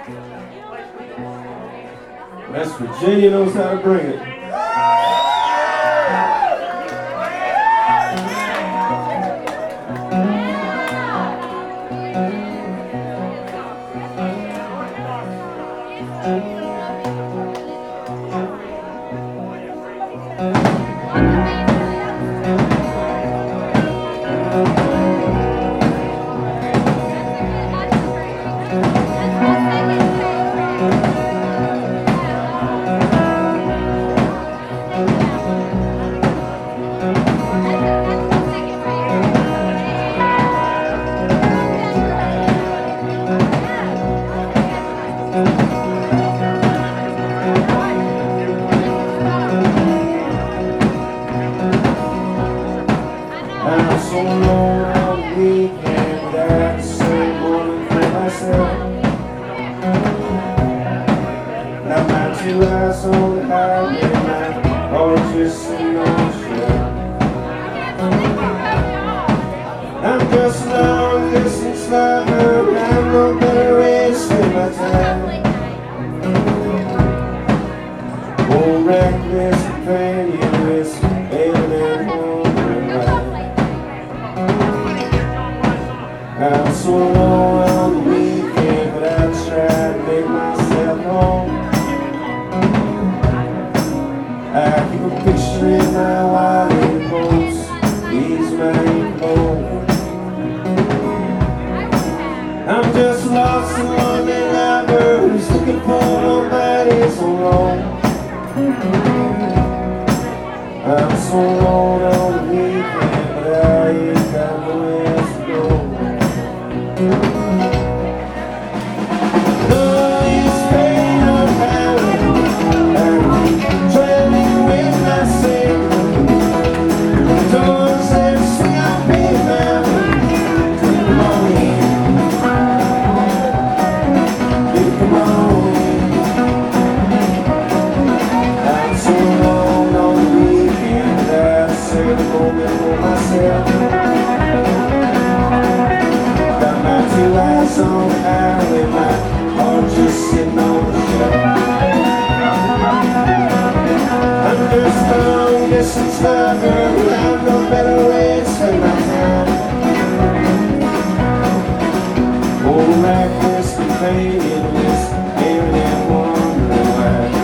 West Virginia knows how to bring it. I'm so alone on the weekend, but I had to say morning for myself. Now my two eyes on the highway, my heart just sitting on the shelf. I'm just a long distance lover, I'm no better wasting my time. Oh, reckless companion is ailing at home. I'm so alone on the weekend, but I try to make myself home. I keep a picture in my wallet post, ease my cold. I'm just lost in lonely lover who's looking for nobody's alone. I'm so alone on the weekend, but I ain't got nowhere to go. Got my two eyes on the highway, my heart just sitting on the shelf. I'm just a long distance lover, but I've no better way to spend my time. Oh, reckless companion is ailing and wondering why.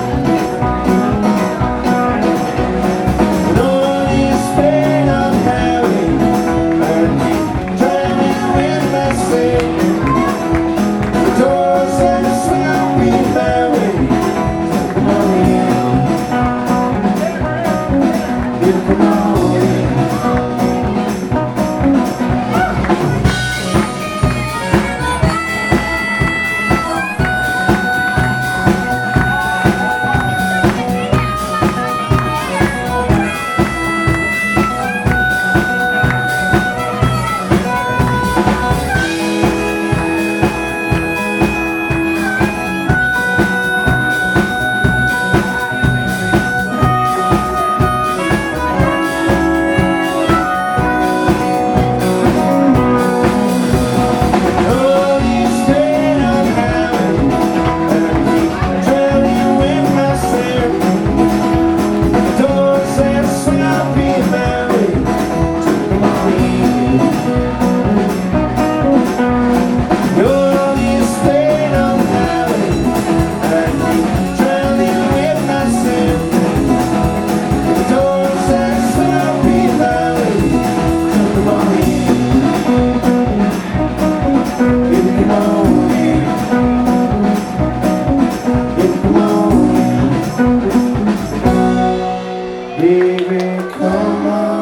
Baby, come on.